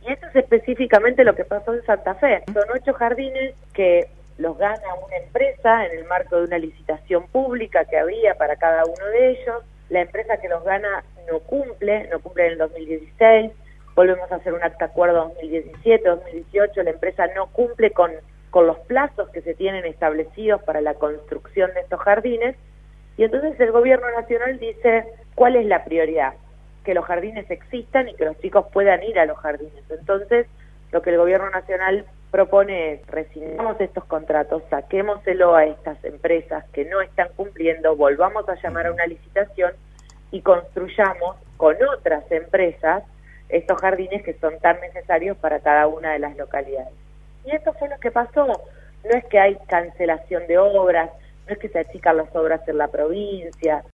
Y eso es específicamente lo que pasó en Santa Fe. Son 8 jardines que los gana una empresa en el marco de una licitación pública que había para cada uno de ellos. La empresa que los gana no cumple en el 2016, volvemos a hacer un acta acuerdo 2017, 2018, la empresa no cumple con los plazos que se tienen establecidos para la construcción de estos jardines, y entonces el gobierno nacional dice, ¿cuál es la prioridad? Que los jardines existan y que los chicos puedan ir a los jardines. Entonces, lo que el gobierno nacional propone es, rescindamos estos contratos, saquémoselo a estas empresas que no están cumpliendo, volvamos a llamar a una licitación y construyamos con otras empresas estos jardines que son tan necesarios para cada una de las localidades. Y esto fue lo que pasó. No es que hay cancelación de obras, no es que se achican las obras en la provincia,